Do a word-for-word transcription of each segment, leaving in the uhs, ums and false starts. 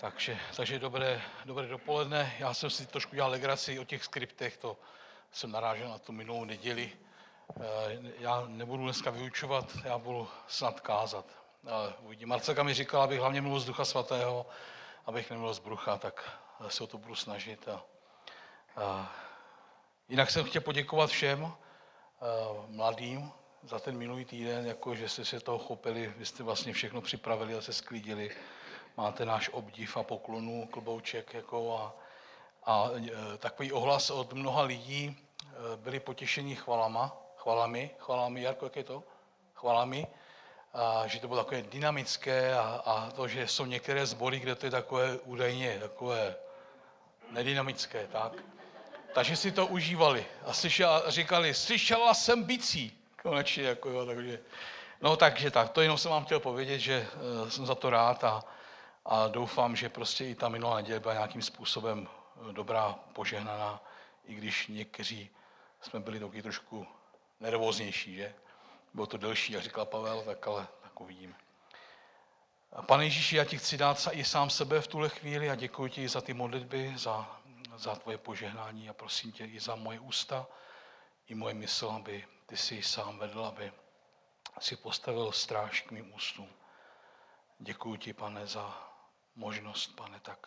Takže, takže dobré, dobré dopoledne. Já jsem si trošku dělal legraci o těch skriptech, to jsem narážel na tu minulou neděli. Já nebudu dneska vyučovat, já budu snad kázat. Uvidím. Marcelka mi říkala, abych hlavně mluvil z Ducha Svatého, abych nemluvil z brucha, tak se o to budu snažit. A, a, jinak jsem chtěl poděkovat všem a, mladým za ten minulý týden, jako že jste se toho chopili, vy jste vlastně všechno připravili a se sklidili. Máte náš obdiv a poklonu, klobouček jako a, a e, takový ohlas od mnoha lidí, e, byli potěšení chvalama, chvalami, chvalami, Jarko, jak je to? Chvalami, a že to bylo takové dynamické a, a to, že jsou některé sbory, kde to je takové údajně, takové nedynamické, tak. Takže si to užívali a, slyšela, a říkali, slyšela jsem bicí, konečně, jako jo, takže. No takže tak, to jenom jsem vám chtěl povědět, že uh, jsem za to rád a A doufám, že prostě i ta minulá neděle byla nějakým způsobem dobrá, požehnaná, i když někteří jsme byli taky trošku nervóznější, že? Bylo to delší, jak říkal Pavel, tak ale tak uvidíme. Pane Ježíši, já ti chci dát i sám sebe v tuhle chvíli a děkuji ti za ty modlitby, za, za tvoje požehnání a prosím tě i za moje ústa, i moje mysl, aby ty si sám vedl, aby si postavil stráž k mým ústům. Děkuji ti, pane, za možnost, pane, tak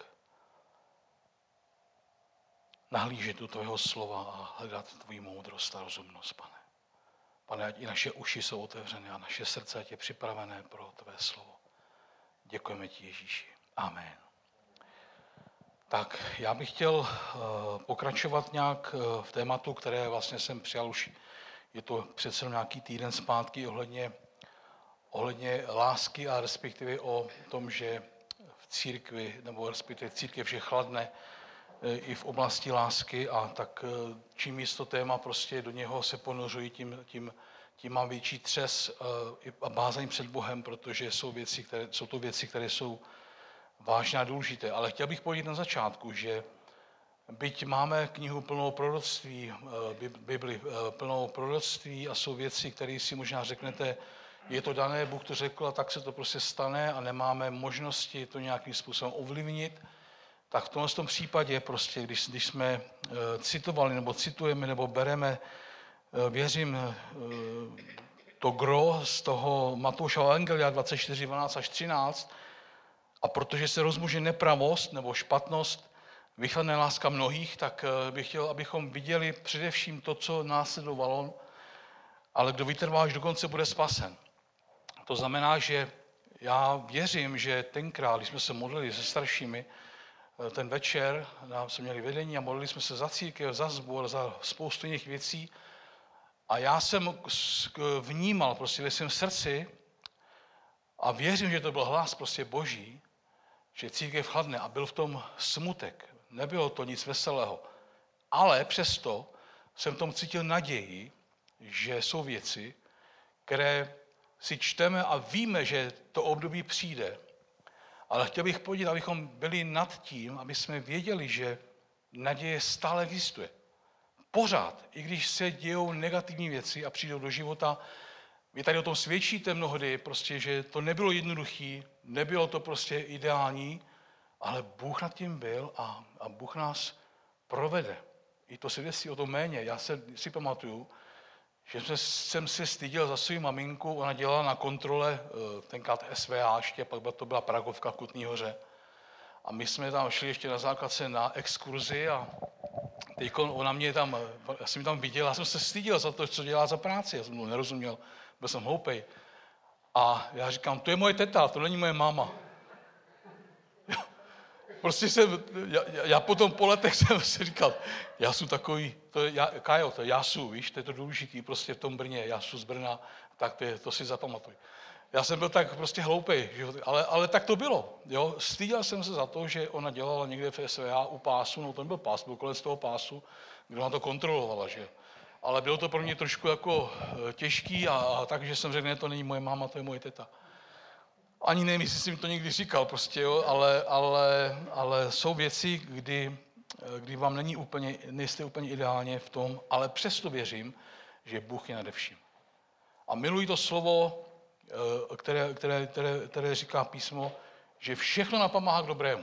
nahlížet do tvého slova a hledat tvoji moudrost a rozumnost, pane. Pane, ať i naše uši jsou otevřené a naše srdce ať je připravené pro tvé slovo. Děkujeme ti, Ježíši. Amen. Tak, já bych chtěl uh, pokračovat nějak uh, v tématu, které vlastně jsem přijal už, je to přece nějaký týden zpátky ohledně ohledně lásky a respektive o tom, že v církvi, nebo respektive církev je chladne i v oblasti lásky a tak čím víc to téma prostě do něho se ponořují, tím, tím, tím mám větší třes a bázeň před Bohem, protože jsou, věci, které, jsou to věci, které jsou vážné a důležité. Ale chtěl bych povědět na začátku, že byť máme knihu plnou proroctví, Bibli plnou proroctví a jsou věci, které si možná řeknete, je to dané, Bůh to řekl a tak se to prostě stane a nemáme možnosti to nějakým způsobem ovlivnit, tak v tomhle tom případě prostě, když, když jsme citovali nebo citujeme nebo bereme, věřím, to gro z toho Matoušova evangelia dvacet čtyři, dvanáct až třináct a protože se rozmůže nepravost nebo špatnost, vychladne láska mnohých, tak bych chtěl, abychom viděli především to, co následovalo, ale kdo vytrvá až do konce, bude spasen. To znamená, že já věřím, že tenkrát, když jsme se modlili se staršími, ten večer, nám jsme měli vedení a modlili jsme se za církev, za sbor, za spoustu jiných věcí a já jsem vnímal prostě ve svém srdci a věřím, že to byl hlas prostě Boží, že církev chladne a byl v tom smutek. Nebylo to nic veselého, ale přesto jsem v tom cítil naději, že jsou věci, které si čteme a víme, že to období přijde. Ale chtěl bych podívat, abychom byli nad tím, aby jsme věděli, že naděje stále existuje. Pořád, i když se dějou negativní věci a přijdou do života, vy tady o tom svědčíte mnohdy, prostě, že to nebylo jednoduché, nebylo to prostě ideální, ale Bůh nad tím byl a, a Bůh nás provede. I to svědectví o tom méně. Já se, si pamatuju, že jsem se styděl za svou maminku, ona dělala na kontrole, tenkrát S V A ještě, pak to byla Pragovka v Kutný Hoře. A my jsme tam šli ještě na základce na exkurzi a teď ona mě tam, já jsem ji tam viděl, já jsem se styděl za to, co dělá za práci, já jsem to nerozuměl, byl jsem hloupej. A já říkám, to je moje teta, to není moje máma. Prostě jsem, já, já potom po letech jsem si říkal, já jsem takový, to je, já, Kajo, to je Jásu, víš, to je to důležitý prostě v tom Brně, Jásu z Brna, tak to, je, to si zapamatuj. Já jsem byl tak prostě hloupej, že, ale, ale tak to bylo, jo. Styděl jsem se za to, že ona dělala někde v S V A u pásu, no to nebyl pás, byl konec toho pásu, kdo ona to kontrolovala, že. Ale bylo to pro mě trošku jako těžký a, a tak, že jsem řekl, ne, to není moje máma, to je moje teta. Ani nevím, jestli jsem to někdy říkal, prostě, jo, ale, ale, ale jsou věci, kdy, kdy vám není úplně, nejste úplně ideálně v tom, ale přesto věřím, že Bůh je nade vším. A miluji to slovo, které, které, které, které říká písmo, že všechno napomáhá k dobrému.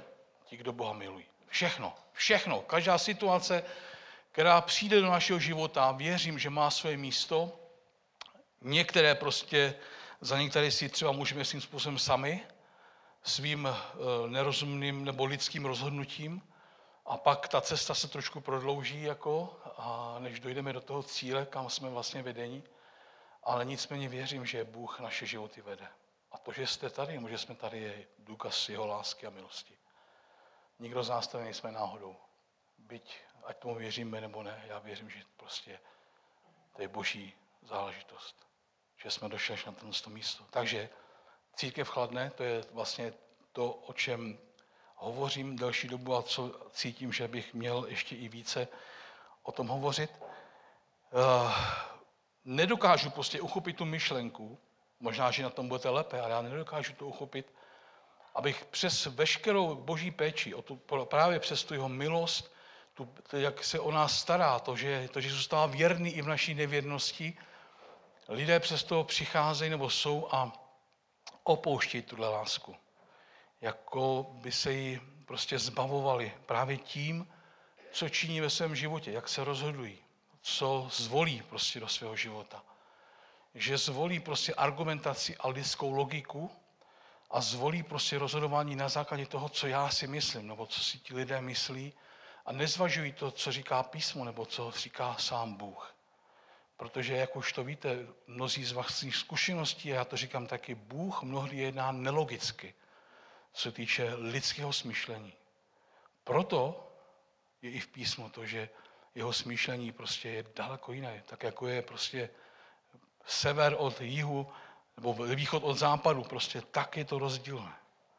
ti, kdo Boha milují. Všechno, všechno, každá situace, která přijde do našeho života, věřím, že má své místo. Některé prostě, za některé si třeba můžeme svým způsobem sami, svým nerozumným nebo lidským rozhodnutím, a pak ta cesta se trošku prodlouží, jako, a než dojdeme do toho cíle, kam jsme vlastně vedeni. Ale nicméně věřím, že Bůh naše životy vede. A to, že jste tady, že jsme tady, je důkaz jeho lásky a milosti. Nikdo z nás tady nejsme náhodou. Byť, ať tomu věříme nebo ne, já věřím, že prostě to je boží záležitost. Že jsme došli až na toto místo. Takže církev chladne, to je vlastně to, o čem hovořím delší dobu a co cítím, že bych měl ještě i více o tom hovořit. Uh, nedokážu prostě uchopit tu myšlenku, možná, že na tom budete lépe, ale já nedokážu to uchopit, abych přes veškerou boží péči, o tu, právě přes tu jeho milost, tu, to, jak se o nás stará, to že, to, že zůstává věrný i v naší nevěrnosti, lidé přesto přicházejí nebo jsou a opouštějí tuhle lásku. Jako by se jí prostě zbavovali právě tím, co činí ve svém životě, jak se rozhodují, co zvolí prostě do svého života. Že zvolí prostě argumentaci a lidskou logiku a zvolí prostě rozhodování na základě toho, co já si myslím, nebo co si ti lidé myslí, a nezvažují to, co říká písmo, nebo co říká sám Bůh. Protože, jak už to víte, mnozí z vlastních zkušeností, a já to říkám taky, Bůh mnohdy jedná nelogicky, co se týče lidského smýšlení. Proto je i v písmu to, že jeho smýšlení prostě je daleko jiné. Tak jako je prostě sever od jihu, nebo východ od západu, prostě tak je to rozdílné.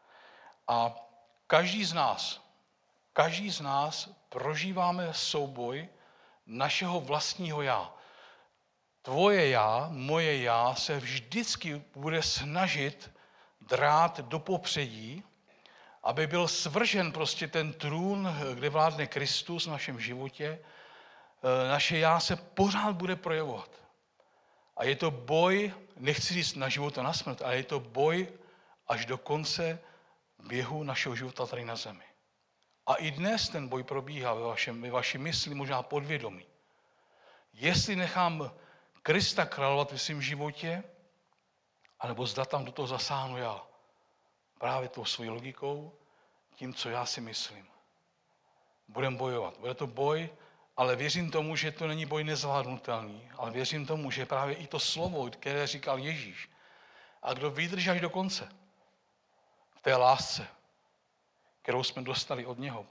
A každý z nás, každý z nás prožíváme souboj našeho vlastního já. Tvoje já, moje já se vždycky bude snažit drát do popředí, aby byl svržen prostě ten trůn, kde vládne Kristus v našem životě. Naše já se pořád bude projevovat. A je to boj, nechci říct na život a na smrt, ale je to boj až do konce běhu našeho života tady na zemi. A i dnes ten boj probíhá ve, vašem, ve vaší mysli, možná podvědomí. Jestli nechám Krista královat ve svém životě, anebo zda tam do toho zasáhnu já. Právě tou svojí logikou, tím, co já si myslím. Budeme bojovat. Bude to boj, ale věřím tomu, že to není boj nezvládnutelný, ale věřím tomu, že právě i to slovo, které říkal Ježíš, a kdo vydrží až do konce v té lásce, kterou jsme dostali od něho,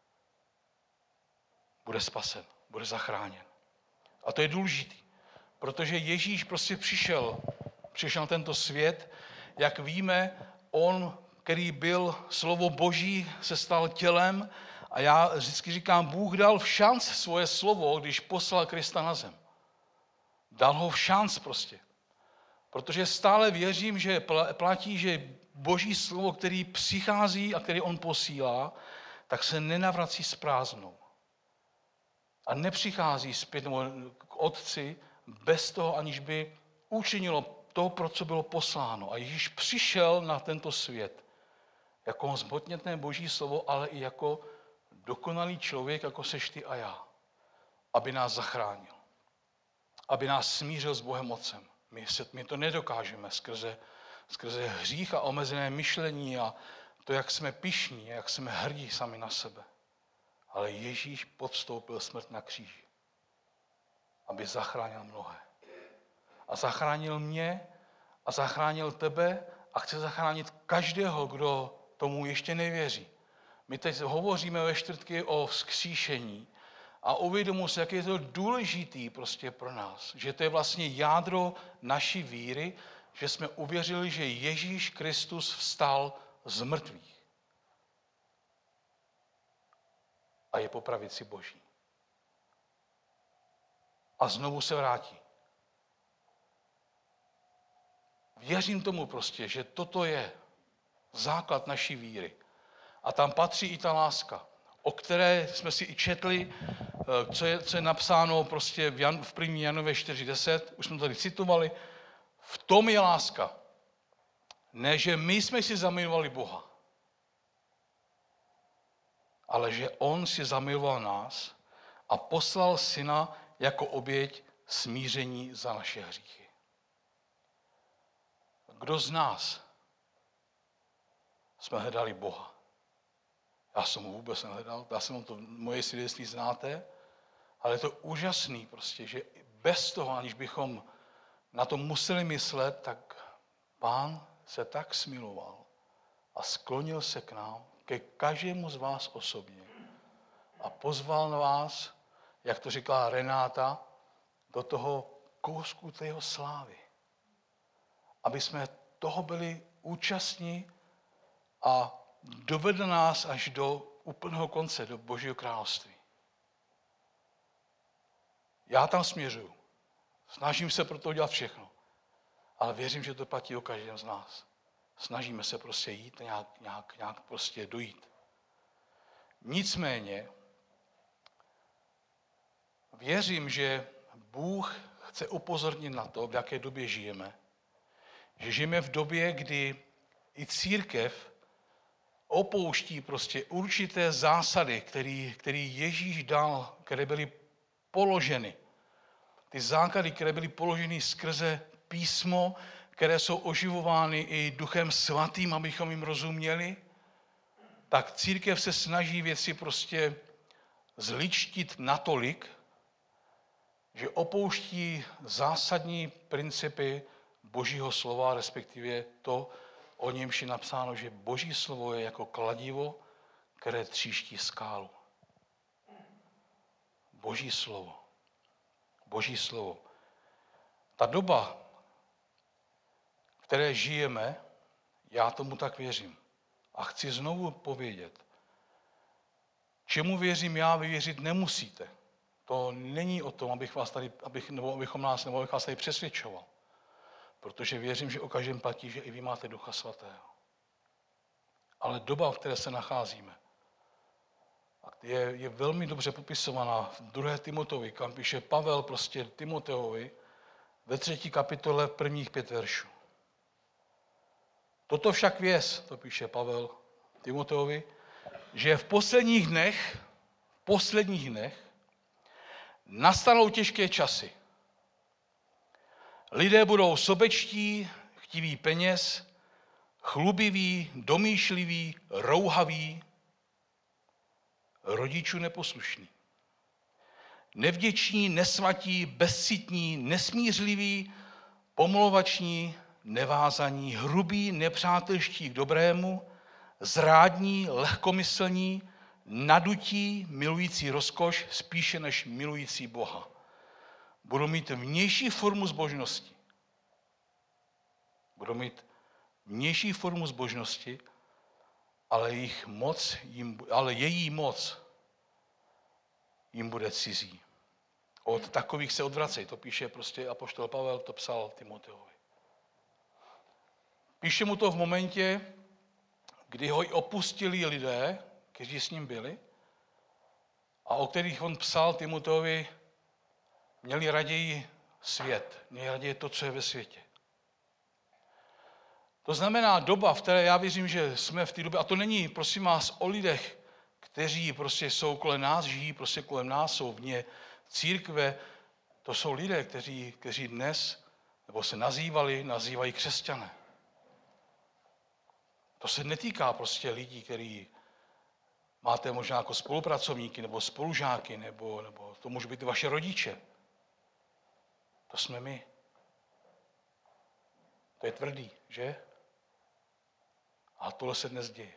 bude spasen, bude zachráněn. A to je důležité, protože Ježíš prostě přišel, přišel na tento svět, jak víme, on, který byl slovo Boží, se stal tělem, a já vždycky říkám, Bůh dal v šanc svoje slovo, když poslal Krista na zem. Dal ho v šanc prostě. Protože stále věřím, že platí, že Boží slovo, který přichází a který on posílá, tak se nenavrací s prázdnou. A nepřichází zpět k Otci bez toho, aniž by učinilo to, pro co bylo posláno. A Ježíš přišel na tento svět jako zhmotněné Boží slovo, ale i jako dokonalý člověk, jako seš ty a já, aby nás zachránil, aby nás smířil s Bohem Otcem. My, se, my to nedokážeme skrze, skrze hřích a omezené myšlení a to, jak jsme pyšní, jak jsme hrdí sami na sebe. Ale Ježíš podstoupil smrt na kříži, aby zachránil mnohé. A zachránil mě a zachránil tebe a chce zachránit každého, kdo tomu ještě nevěří. My teď hovoříme ve čtvrtky o vzkříšení a uvědomuji si, jak je to důležitý prostě pro nás. Že to je vlastně jádro naší víry, že jsme uvěřili, že Ježíš Kristus vstal z mrtvých. A je po pravici Boží. A znovu se vrátí. Věřím tomu prostě, že toto je základ naší víry. A tam patří i ta láska, o které jsme si i četli, co je, co je napsáno prostě v, Jan, v první Janové čtyři deset, už jsme to tady citovali. V tom je láska. Ne, že my jsme si zamilovali Boha. ale že on si zamiloval nás a poslal syna jako oběť smíření za naše hříchy. Kdo z nás jsme hledali Boha? Já jsem ho vůbec nehledal, já jsem to moje svědectví znáte, ale je to úžasný prostě, že bez toho, aniž bychom na to museli myslet, tak Pán se tak smiloval a sklonil se k nám, ke každému z vás osobně a pozval na vás, jak to říkala Renáta, do toho kousku té jeho slávy. Aby jsme toho byli účastní a dovedl nás až do úplného konce, do Božího království. Já tam směřuju. Snažím se pro to udělat všechno. Ale věřím, že to platí o každém z nás. Snažíme se prostě jít, nějak, nějak, nějak prostě dojít. Nicméně věřím, že Bůh chce upozornit na to, v jaké době žijeme. Že žijeme v době, kdy i církev opouští prostě určité zásady, které, které Ježíš dal, které byly položeny. Ty základy, které byly položeny skrze písmo, které jsou oživovány i Duchem Svatým, abychom jim rozuměli, tak církev se snaží věci prostě zličtit natolik, že opouští zásadní principy Božího slova, respektive to, o němž je napsáno, že Boží slovo je jako kladivo, které tříští skálu. Boží slovo. Boží slovo. Ta doba, v které žijeme, já tomu tak věřím. A chci znovu povědět, čemu věřím já, vy věřit nemusíte. To není o tom, abych vás tady, abych, nebo abychom nás, nebo abych vás tady přesvědčoval. Protože věřím, že o každém platí, že i vy máte Ducha Svatého. Ale doba, v které se nacházíme, je, je velmi dobře popisovaná v druhé Timoteovi, kam píše Pavel prostě Timoteovi ve třetí kapitole prvních pět veršů. Toto však věz, to píše Pavel Timoteovi, že v posledních dnech, v posledních dnech nastanou těžké časy. Lidé budou sobečtí, chtiví peněz, chlubiví, domýšliví, rouhaví, rodičů neposlušní. Nevděční, nesvatí, bezcitní, nesmířliví, pomlouvační, nevázaní, hrubí, nepřátelští k dobrému, zrádní, lehkomyslní, nadutí, milující rozkoš spíše než milující Boha. Budou mít vnější formu zbožnosti. Budou mít vnější formu zbožnosti, ale, jejich moc jim, ale její moc jim bude cizí. Od takových se odvracej. To píše prostě apoštol Pavel, to psal Timoteovi. Píše mu to v momentě, kdy ho opustili lidé, kteří s ním byli a o kterých on psal Timoteovi, měli raději svět, měli raději to, co je ve světě. To znamená doba, v které já věřím, že jsme v té době, a to není, prosím vás, o lidech, kteří prostě jsou kolem nás, žijí prostě kolem nás, jsou vně církve, to jsou lidé, kteří, kteří dnes, nebo se nazývali, nazývají křesťané. To se netýká prostě lidí, kteří máte možná jako spolupracovníky, nebo spolužáky, nebo, nebo to může být i vaše rodiče. To jsme my. To je tvrdý, že? A tohle se dnes děje.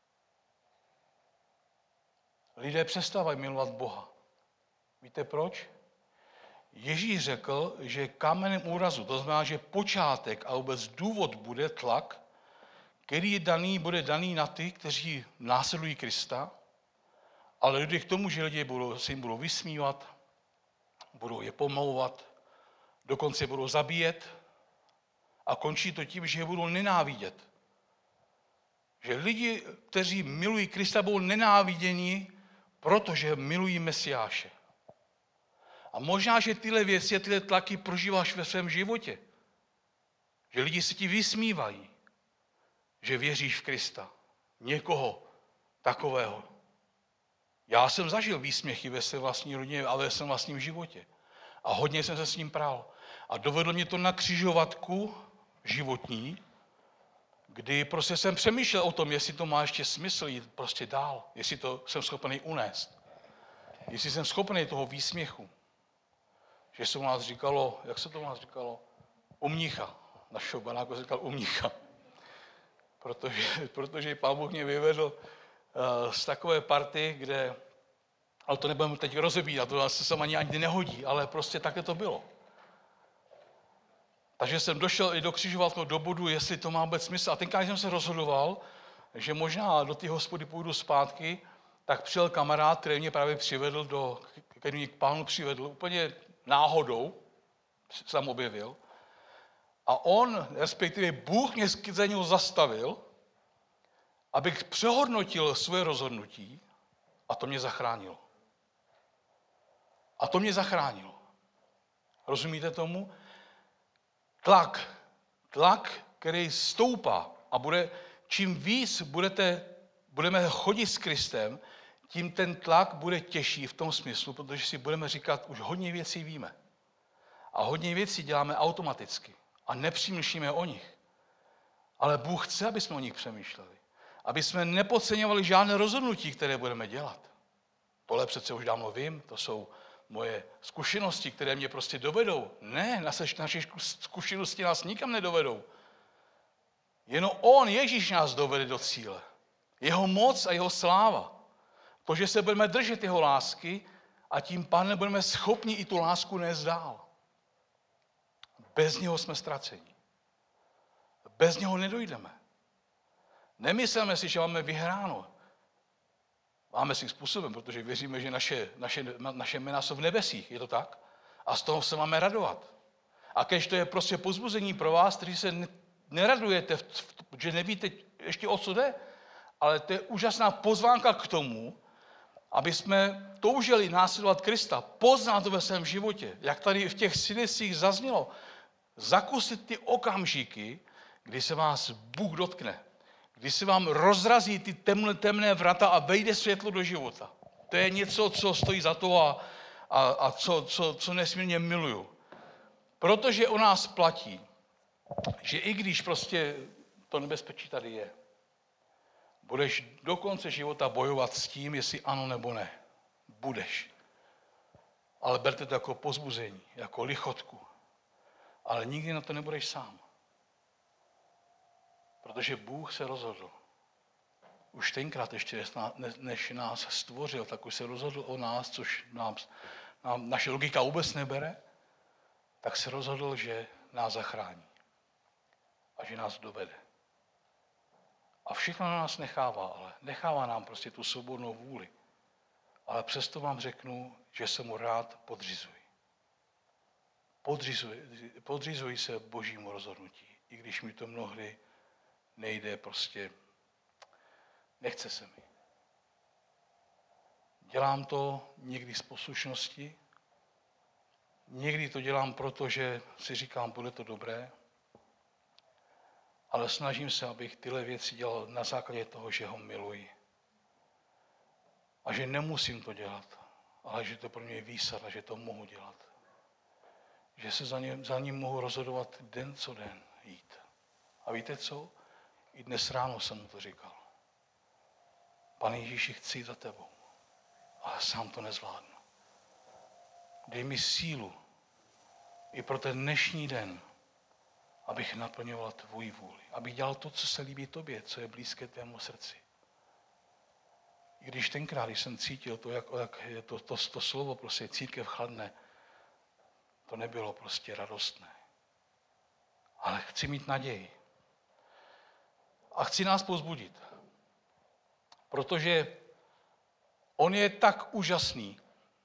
Lidé přestávají milovat Boha. Víte proč? Ježíš řekl, že kamenem úrazu, to znamená, že počátek a vůbec důvod bude tlak, který je daný, bude daný na ty, kteří následují Krista, ale lidé k tomu, že lidi budou, se jim budou vysmívat, budou je pomlouvat, dokonce budou zabíjet a končí to tím, že je budou nenávidět. Že lidi, kteří milují Krista, budou nenáviděni, protože milují Mesiáše. A možná, že tyhle věci, tyhle tlaky prožíváš ve svém životě. Že lidi se ti vysmívají, že věříš v Krista. Někoho takového. Já jsem zažil výsměchy ve své vlastní rodině, ale ve svém vlastním životě. A hodně jsem se s ním prál. A dovedlo mě to na křižovatku životní, kdy prostě jsem přemýšlel o tom, jestli to má ještě smysl jít prostě dál, jestli to jsem schopný unést. Jestli jsem schopný toho výsměchu. Že se u nás říkalo, jak se to u nás říkalo? Umnicha. Našeho banáku se říkal umnicha. Protože, protože Pán Bůh mě vyvedl uh, z takové party, kde, ale to nebudeme teď rozebírat, to se sem ani ani nehodí, ale prostě také to bylo. Takže jsem došel i do křižovatku do bodu, jestli to má vůbec smysl. A tenkrát jsem se rozhodoval, že možná do té hospody půjdu zpátky, tak přijel kamarád, který mě právě přivedl do, který mě k Pánu přivedl, úplně náhodou, se tam objevil. A on, respektive Bůh mě za něho zastavil, abych přehodnotil své rozhodnutí a to mě zachránilo. A to mě zachránilo. Rozumíte tomu? Tlak, tlak, který stoupá a bude, čím víc budete, budeme chodit s Kristem, tím ten tlak bude těžší v tom smyslu, protože si budeme říkat, už hodně věcí víme. A hodně věcí děláme automaticky a nepřemýšlíme o nich. Ale Bůh chce, aby jsme o nich přemýšleli. Aby jsme nepodceňovali žádné rozhodnutí, které budeme dělat. Tohle přece už dávno vím, to jsou moje zkušenosti, které mě prostě dovedou. Ne, naše, naše zkušenosti nás nikam nedovedou. Jenom on, Ježíš, nás dovede do cíle. Jeho moc a jeho sláva. To, že se budeme držet jeho lásky a tím pádem budeme schopni i tu lásku nést dál. Bez něho jsme ztraceni. Bez něho nedojdeme. Nemyslíme si, že máme vyhráno. Máme svým způsobem, protože věříme, že naše, naše, naše jména jsou v nebesích. Je to tak? A z toho se máme radovat. A když to je prostě povzbuzení pro vás, kteří se neradujete, že nevíte ještě o co jde, ale to je úžasná pozvánka k tomu, aby jsme toužili následovat Krista, poznat to ve svém životě, jak tady v těch svědectvích zaznělo, zakusit ty okamžiky, kdy se vás Bůh dotkne, kdy se vám rozrazí ty temné, temné vrata a vejde světlo do života. To je něco, co stojí za to a, a, a co, co, co nesmírně miluju. Protože o nás platí, že i když prostě to nebezpečí tady je, budeš do konce života bojovat s tím, jestli ano nebo ne. Budeš. Ale berte to jako pozbuzení, jako lichotku. Ale nikdy na to nebudeš sám. Protože Bůh se rozhodl. Už tenkrát ještě, než nás stvořil, tak už se rozhodl o nás, což nám, nám naše logika vůbec nebere, tak se rozhodl, že nás zachrání. A že nás dovede. A všechno na nás nechává, ale nechává nám prostě tu svobodnou vůli. Ale přesto vám řeknu, že se mu rád podřizuji. Podřizuji, podřizuji se Božímu rozhodnutí, i když mi to mnohdy nejde, prostě nechce se mi. Dělám to někdy z poslušnosti, někdy to dělám proto, že si říkám, bude to dobré, ale snažím se, abych tyhle věci dělal na základě toho, že ho miluji. A že nemusím to dělat, ale že to pro mě je výsada, že to mohu dělat. Že se za ním, za ním mohu rozhodovat den co den jít. A víte co? I dnes ráno jsem mu to říkal. Pane Ježíši, chci jít za tebou, ale sám to nezvládnu. Dej mi sílu i pro ten dnešní den, abych naplňoval tvoji vůli. Abych dělal to, co se líbí tobě, co je blízké tvému srdci. I když tenkrát, když jsem cítil to, jak, jak je to, to, to slovo, prostě církev chladne, to nebylo prostě radostné. Ale chci mít naději. A chci nás povzbudit. Protože on je tak úžasný.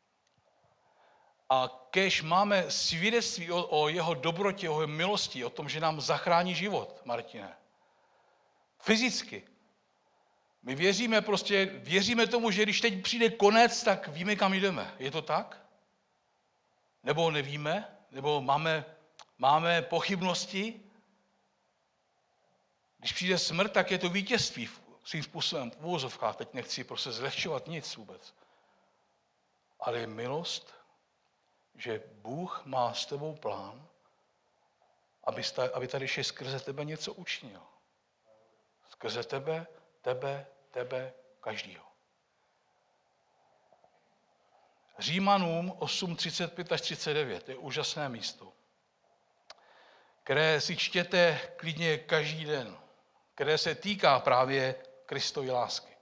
A kéž máme svědectví o, o jeho dobrotě, o jeho milosti, o tom, že nám zachrání život, Martine. Fyzicky. My věříme prostě, věříme tomu, že když teď přijde konec, tak víme, kam jdeme. Je to tak? Nebo nevíme? Nebo máme, máme pochybnosti? Když přijde smrt, tak je to vítězství svým způsobem v uvozovkách. Teď nechci prostě zlehčovat nic vůbec. ale je milost, že Bůh má s tebou plán, aby, aby tady ještě skrze tebe něco učinil. Skrze tebe, tebe, tebe, každýho. Římanům osm, třicet pět až třicet devět je úžasné místo, které si čtěte klidně každý den, které se týká právě Kristovy lásky.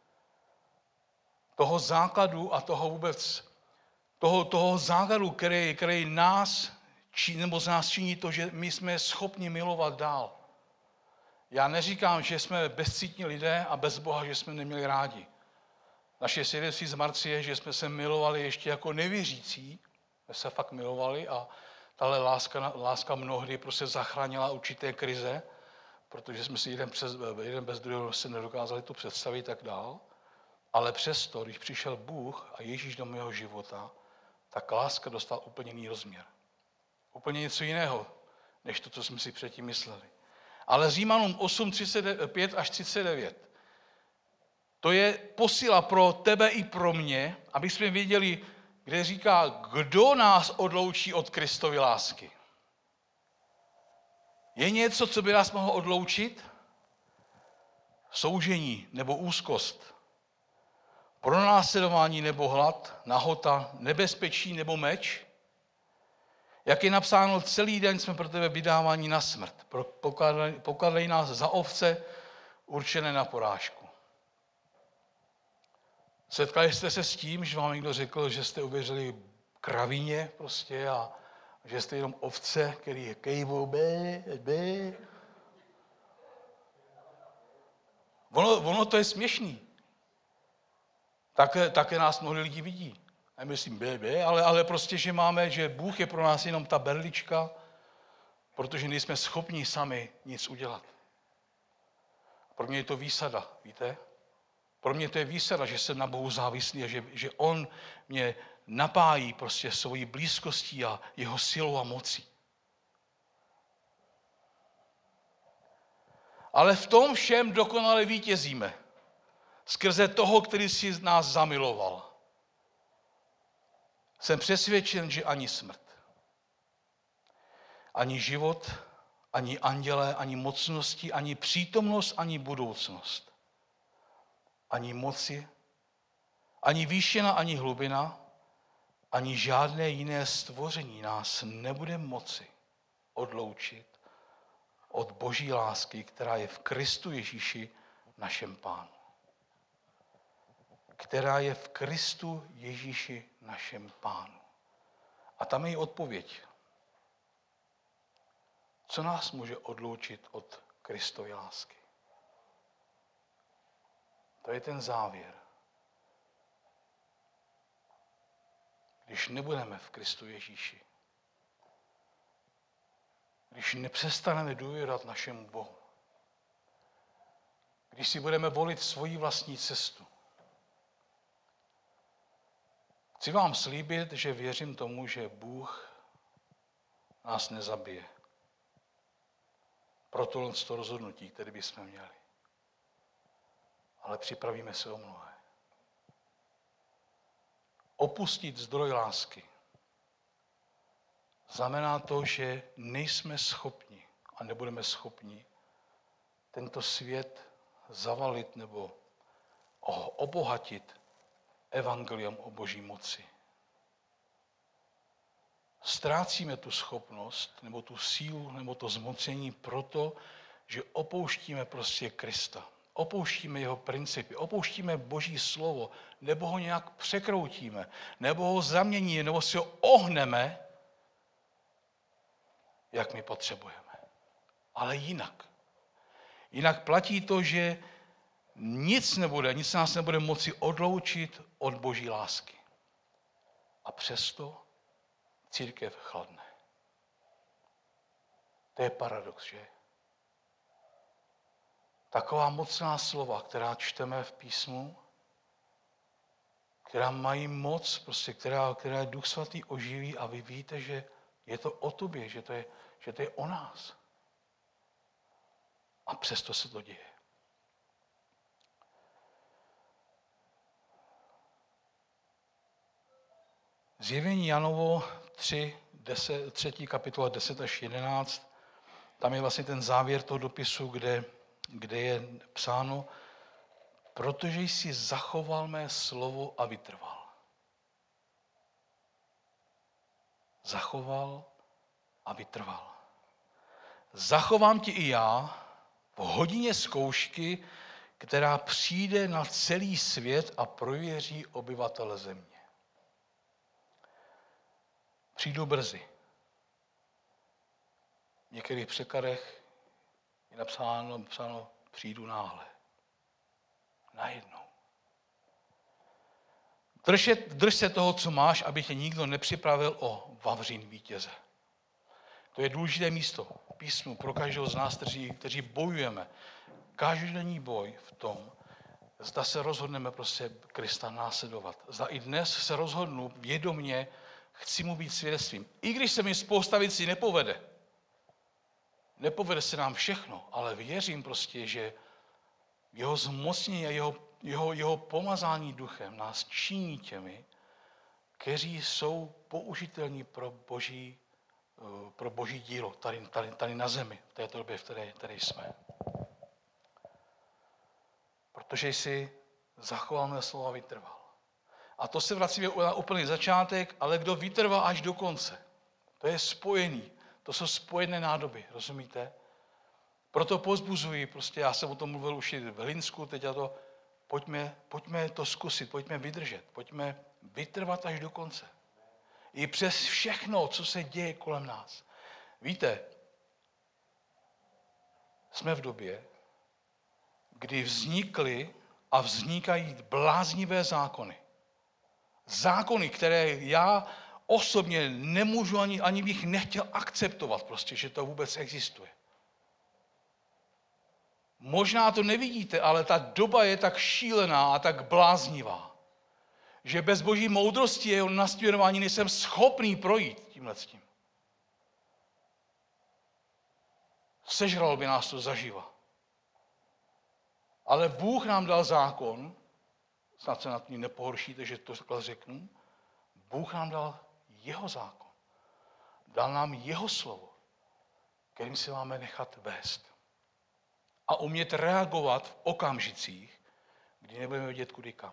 Toho základu a toho vůbec, toho, toho základu, který, který nás, či, nebo z nás činí to, že my jsme schopni milovat dál. Já neříkám, že jsme bezcítní lidé a bez Boha, že jsme neměli rádi. Naše svědectví z Marcie, že jsme se milovali ještě jako nevěřící, jsme se fakt milovali a tahle láska, láska mnohdy prostě zachránila určité krize, protože jsme si jeden, přes, jeden bez druhého se nedokázali to představit tak dál. Ale přesto, když přišel Bůh a Ježíš do mého života, tak láska dostala úplně jiný rozměr. Úplně něco jiného, než to, co jsme si předtím mysleli. Ale Římanům osm, třicet pět až třicet devět. To je posila pro tebe i pro mě, aby jsme věděli, kde říká, kdo nás odloučí od Kristovy lásky. Je něco, co by nás mohlo odloučit? Soužení nebo úzkost, pronásledování nebo hlad, nahota, nebezpečí nebo meč? Jak je napsáno, celý den jsme pro tebe vydáváni na smrt. Pokládej nás za ovce určené na porážku. Setkali jste se s tím, že vám někdo řekl, že jste uvěřili kravině prostě a že jste jenom ovce, který je kejvou, bé, bé. Ono, ono to je směšný. Také, také nás mnohdy lidi vidí. Nemyslím bé, bé, ale, ale prostě, že máme, že Bůh je pro nás jenom ta berlička, protože nejsme schopni sami nic udělat. Pro mě je to výsada, víte? Pro mě to je výsada, že jsem na Bohu závislý a že, že On mě napájí prostě svojí blízkostí a jeho silou a mocí. Ale v tom všem dokonale vítězíme. Skrze toho, který si z nás zamiloval. Jsem přesvědčen, že ani smrt, ani život, ani andělé, ani mocnosti, ani přítomnost, ani budoucnost, ani moci, ani výšina, ani hlubina, ani žádné jiné stvoření nás nebude moci odloučit od Boží lásky, která je v Kristu Ježíši, našem Pánu. Která je v Kristu Ježíši, našem Pánu. A tam je odpověď. Co nás může odloučit od Kristovy lásky? To je ten závěr. Když nebudeme v Kristu Ježíši, když nepřestaneme důvěřovat našemu Bohu, když si budeme volit svoji vlastní cestu, chci vám slíbit, že věřím tomu, že Bůh nás nezabije. Pro tohle to rozhodnutí, které bychom měli. Ale připravíme se o mnohé. Opustit zdroj lásky znamená to, že nejsme schopni a nebudeme schopni tento svět zavalit nebo obohatit evangelium o Boží moci. Ztrácíme tu schopnost, nebo tu sílu, nebo to zmocnění proto, že opouštíme prostě Krista. Opouštíme jeho principy, opouštíme Boží slovo, nebo ho nějak překroutíme, nebo ho zaměníme, nebo si ho ohneme, jak my potřebujeme. Ale jinak. Jinak platí to, že nic nebude, nic nás nebude moci odloučit od Boží lásky. A přesto církev chladne. To je paradox, že? Taková mocná slova, která čteme v písmu, která mají moc, prostě, která, která Duch Svatý oživí a vy víte, že je to o tobě, že to je, že to je o nás. A přesto se to děje. Zjevení Janovo tři, deset, třetí kapitola deset až jedenáct, tam je vlastně ten závěr toho dopisu, kde, kde je psáno, protože jsi zachoval mé slovo a vytrval. Zachoval a vytrval. Zachovám ti i já v hodině zkoušky, která přijde na celý svět a prověří obyvatele země. Přijdu brzy. V některých překladech je napsáno, napsáno přijdu náhle. Najednou. Drž, je, drž se toho, co máš, aby tě nikdo nepřipravil o vavřín vítěze. To je důležité místo v písmu pro každého z nás, kteří, kteří bojujeme. Každodenní boj v tom, zda se rozhodneme prostě Krista následovat. Zda i dnes se rozhodnu vědomě, chci mu být svědectvím. I když se mi spousta věcí nepovede. Nepovede se nám všechno, ale věřím prostě, že jeho zmocnění a jeho, jeho, jeho pomazání duchem nás činí těmi, kteří jsou použitelní pro boží, pro boží dílo tady, tady, tady na zemi, v této době, v které, které jsme. Protože jsi zachoval mé slova a vytrval. A to se vracíme na úplný začátek, ale kdo vytrvá až do konce. To je spojený. To jsou spojené nádoby, rozumíte? Proto pozbuzuji, prostě já jsem o tom mluvil už i v Hlinsku, teď já to, pojďme, pojďme to zkusit, pojďme vydržet, pojďme vytrvat až do konce. I přes všechno, co se děje kolem nás. Víte, jsme v době, kdy vznikly a vznikají bláznivé zákony. Zákony, které já osobně nemůžu ani, ani bych nechtěl akceptovat, prostě, že to vůbec existuje. Možná to nevidíte, ale ta doba je tak šílená a tak bláznivá, že bez boží moudrosti jeho nasměrování nejsem schopný projít tímhletím. Sežralo by nás to zaživa. Ale Bůh nám dal zákon, snad se nad ní nepohoršíte, že to takhle řeknu, Bůh nám dal jeho zákon. Dal nám jeho slovo, kterým se máme nechat vést. A umět reagovat v okamžicích, kdy nebudeme vědět kudy kam.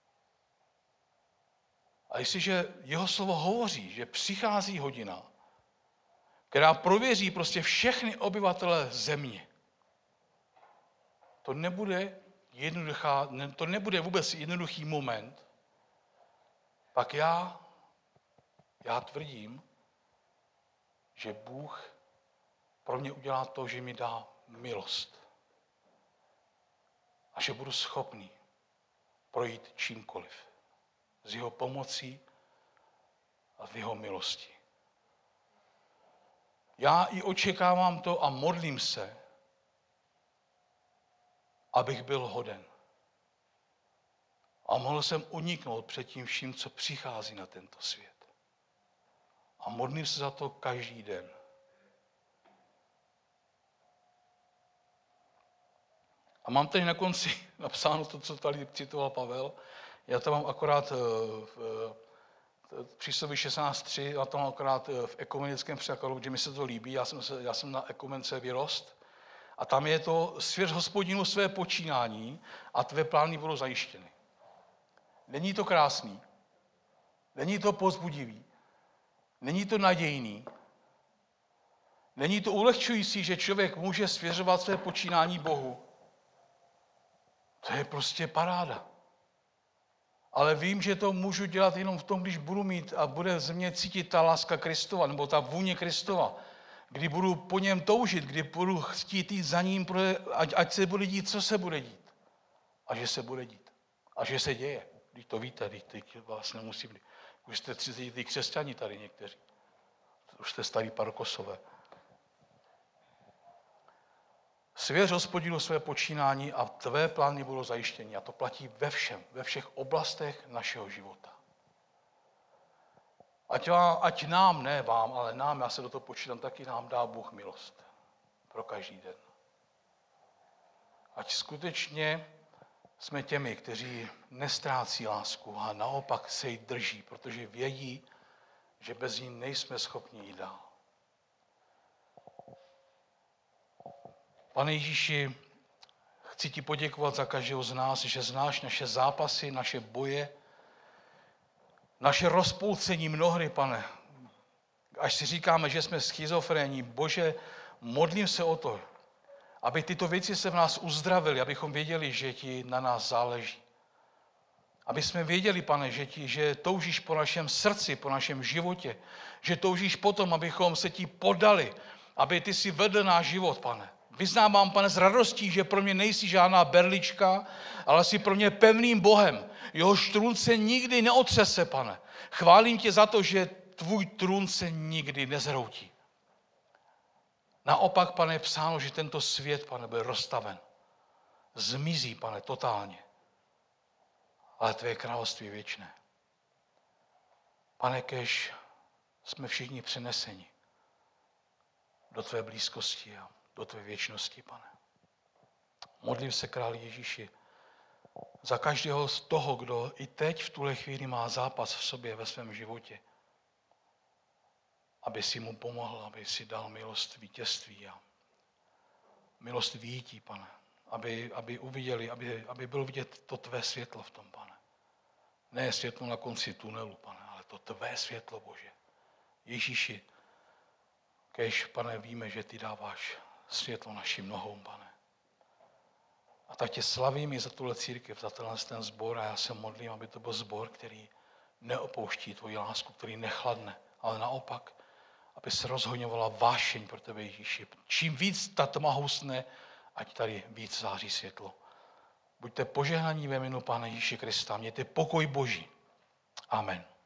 A jestliže jeho slovo hovoří, že přichází hodina, která prověří prostě všechny obyvatele země, to nebude jednoduchá, to nebude vůbec jednoduchý moment, pak já, já tvrdím, že Bůh pro mě udělá to, že mi dá milost. A že budu schopný projít čímkoliv. S jeho pomocí a v jeho milosti. Já i očekávám to a modlím se, abych byl hoden. A mohl jsem uniknout před tím vším, co přichází na tento svět. A modlím se za to každý den. A mám tady na konci napsáno to, co tady citoval Pavel. Já to mám akorát v přísloví šestnáct tři, já to mám akorát v ekumenickém překladu, že mi se to líbí. Já jsem, se, já jsem na ekumence vyrost. A tam je to svěř Hospodinu své počínání a tvé plány budou zajištěny. Není to krásný, není to povzbudivý, není to nadějný, není to ulehčující, že člověk může svěřovat své počínání Bohu. To je prostě paráda. Ale vím, že to můžu dělat jenom v tom, když budu mít a bude ze mě cítit ta láska Kristova, nebo ta vůně Kristova, kdy budu po něm toužit, kdy budu chtít jít za ním, ať, ať se bude dít, co se bude dít. A že se bude dít. A že se děje. Když to víte, když teď vás nemusím dít. Už jste třicetiletí křesťani tady někteří. Už jste starý parokosové. Svěř Hospodinu své počínání a tvé plány budou zajištěny. A to platí ve všem, ve všech oblastech našeho života. Ať, vám, ať nám, ne vám, ale nám, já se do toho počítám, taky nám dá Bůh milost. Pro každý den. Ať skutečně jsme těmi, kteří nestrácí lásku a naopak se jí drží, protože vědí, že bez ní nejsme schopni jít dál. Pane Ježíši, chci ti poděkovat za každého z nás, že znáš naše zápasy, naše boje, naše rozpoucení mnohdy, pane. Až si říkáme, že jsme schizofrénní, Bože, modlím se o to, aby tyto věci se v nás uzdravily, abychom věděli, že ti na nás záleží. Aby jsme věděli, pane, že, ti, že toužíš po našem srdci, po našem životě, že toužíš potom, abychom se ti podali, aby ty si vedl náš život, pane. Vyznávám, pane, s radostí, že pro mě nejsi žádná berlička, ale jsi pro mě pevným Bohem. Jehož trůn se nikdy neotřese, pane. Chválím tě za to, že tvůj trůn se nikdy nezhroutí. Naopak, pane, je psáno, že tento svět, pane, byl rozstaven. Zmizí, pane, totálně. Ale tvé království je věčné. Pane, kež jsme všichni přeneseni do tvé blízkosti a do tvé věčnosti, pane. Modlím se, králi Ježíši, za každého z toho, kdo i teď v tuhle chvíli má zápas v sobě ve svém životě, aby si mu pomohl, aby si dal milost vítězství a milost výjití, pane. Aby, aby uviděli, aby, aby bylo vidět to tvé světlo v tom, pane. Ne světlo na konci tunelu, pane, ale to tvé světlo, Bože. Ježíši, kéž, pane, víme, že ty dáváš světlo našim nohou, pane. A tak tě slavím i za tuhle církev, za tenhle ten sbor a já se modlím, aby to byl sbor, který neopouští tvoji lásku, který nechladne, ale naopak, aby se rozhoňovala vášeň pro tebe, Ježíši. Čím víc ta tma husne, ať tady víc září světlo. Buďte požehnaní ve jménu Pána Ježíše Krista. Mějte pokoj Boží. Amen.